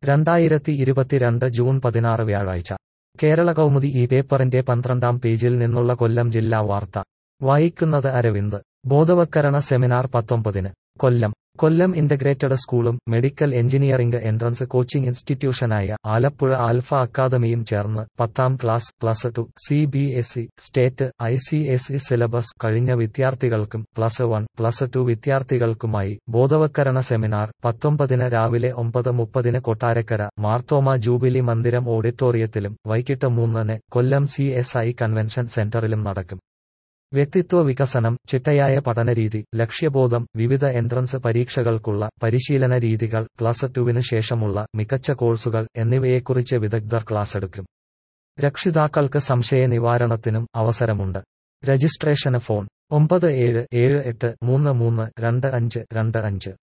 2022 June 16 വ്യാഴാഴ്ച കേരള കൗമുദി ഈ പേപ്പറിന്റെ 12-ാം പേജിൽ നിന്നുള്ള കൊല്ലം ജില്ലാ വാർത്ത വായിക്കുന്നത് അരവിന്ദ്. ബോധവത്കരണ സെമിനാർ 19-ന് കൊല്ലം ഇന്റഗ്രേറ്റഡ് സ്കൂളും മെഡിക്കൽ എഞ്ചിനീയറിംഗ് എൻട്രൻസ് കോച്ചിംഗ് ഇൻസ്റ്റിറ്റ്യൂഷനായ ആലപ്പുഴ ആൽഫ അക്കാദമിയും ചേർന്ന് 10ാം class plus 2 CBSE state ICSE syllabus കഴിഞ്ഞ വിദ്യാർത്ഥികൾക്കും പ്ലസ് 1 പ്ലസ് 2 വിദ്യാർത്ഥികൾക്കുമായി ബോധവത്കരണ സെമിനാർ 19-ന് രാവിലെ 9:30-ന് കൊട്ടാരക്കര മാർത്തോമ ജൂബിലി മന്ദിരം ഓഡിറ്റോറിയത്തിലും വൈകിട്ട് 3-ന് കൊല്ലം CSI കൺവെൻഷൻ സെന്ററിലും നടക്കും. വ്യക്തിത്വ വികസനം, ചിട്ടയായ പഠനരീതി, ലക്ഷ്യബോധം, വിവിധ എൻട്രൻസ് പരീക്ഷകൾക്കുള്ള പരിശീലന രീതികൾ, പ്ലസ് 2-വിന് ശേഷമുള്ള മികച്ച കോഴ്സുകൾ എന്നിവയെക്കുറിച്ച് വിദഗ്ധർ ക്ലാസെടുക്കും. രക്ഷിതാക്കൾക്ക് സംശയ നിവാരണത്തിനും അവസരമുണ്ട്. രജിസ്ട്രേഷന് ഫോൺ 9778332525.